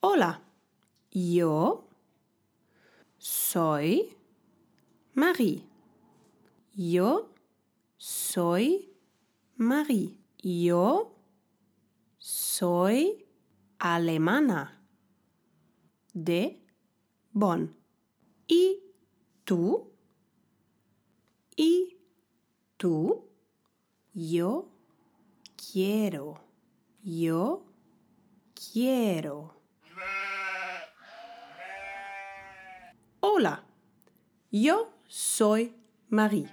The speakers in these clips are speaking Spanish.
Hola, yo soy Marie. Yo soy Marie. Yo soy alemana de Bonn. ¿Y tú? ¿Y tú? Yo quiero. Yo quiero. Hola, yo soy Marie.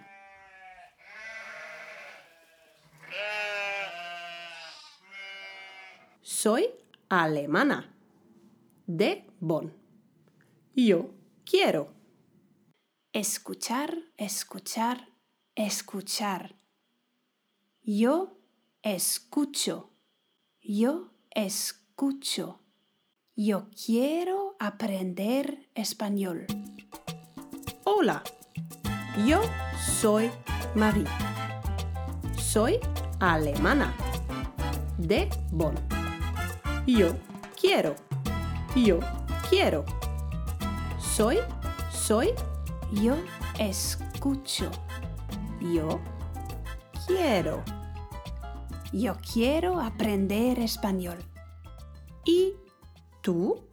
Soy alemana de Bonn. Yo quiero. Escuchar, escuchar, escuchar. Yo escucho. Yo escucho. Yo quiero aprender español. Hola, yo soy Marie. Soy alemana de Bonn. Yo quiero. Yo quiero. Soy. Yo escucho. Yo quiero. Yo quiero aprender español. ¿Y tú?